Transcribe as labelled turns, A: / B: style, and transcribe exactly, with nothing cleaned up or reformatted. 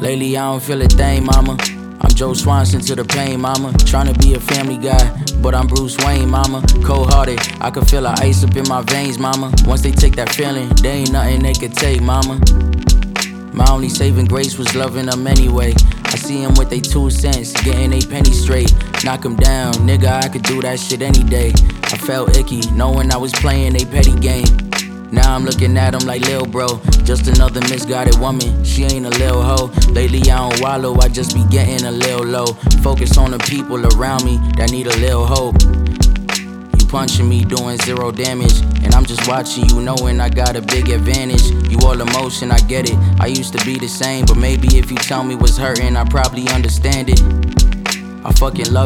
A: Lately I don't feel a thing, mama. I'm Joe Swanson to the pain, mama. Tryna be a family guy, but I'm Bruce Wayne, mama. Cold-hearted, I can feel the ice up in my veins, mama. Once they take that feeling, there ain't nothing they could take, mama. My only saving grace was loving them anyway. I see them with they two cents, getting they penny straight. Knock them down, nigga, I could do that shit any day. I felt icky, knowing I was playing they petty game. Now I'm looking at him like lil' bro, just another misguided woman, she ain't a lil' hoe. Lately I don't wallow, I just be getting a lil' low. Focus on the people around me that need a lil' hope. You punching me doing zero damage, and I'm just watching you knowing I got a big advantage. You all emotion, I get it, I used to be the same, but maybe if you tell me what's hurting, I probably understand it. I fucking love